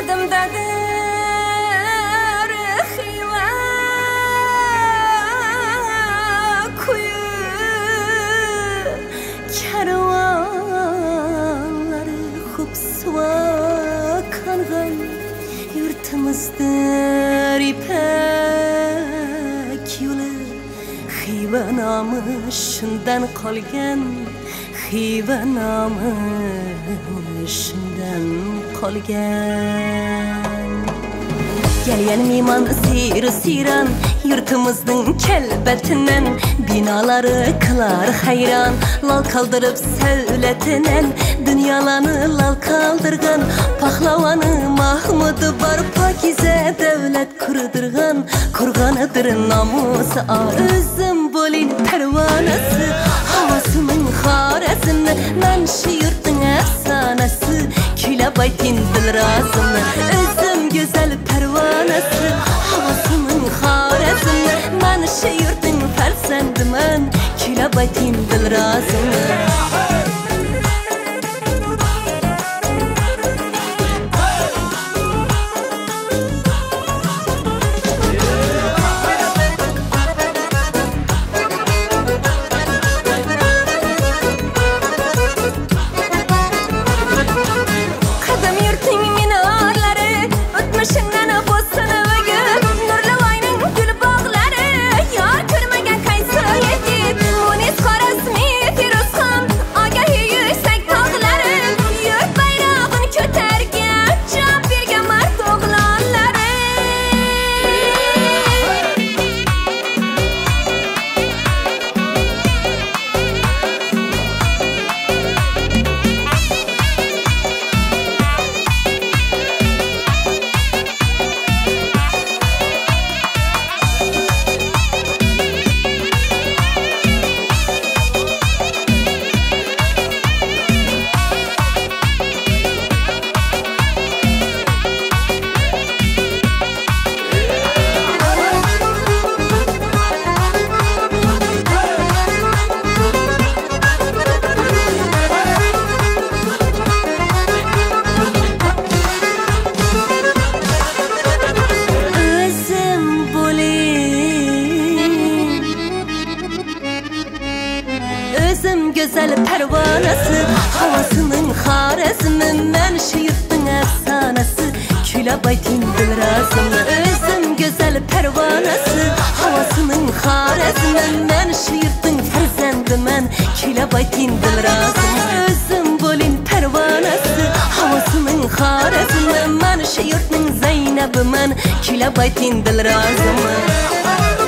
Kervanları hupsuva kalgan yurtimizdir ipek yolu Xiva namı shundan qolgan Xiva namı shundan qolgan Gelyen miman siran yurtimizning kelbetinden binaları kılar hayran lal kaldırıp sevletinden dünyalarını lal kaldırgan pahlavanı Mahmudu var pakize devlet kurdurgan kurganıdır namusu özüm bolin pervanası havasının haresini men şu yurtun efsanesi küle baytin dil razını özüm güzel pervanası havasının haresini men şu yurtun fersendimen küle baytin dil razını Özüm güzel pervanası havasının haresini men şu yurtun efsanesi küle baytin dil razını özüm güzel pervanası havasının haresini men şu yurtun ferzendimen küle baytin dil razını özüm bolin pervanası havasının haresini men şu yurtun Zeynebimen küle baytin dil razını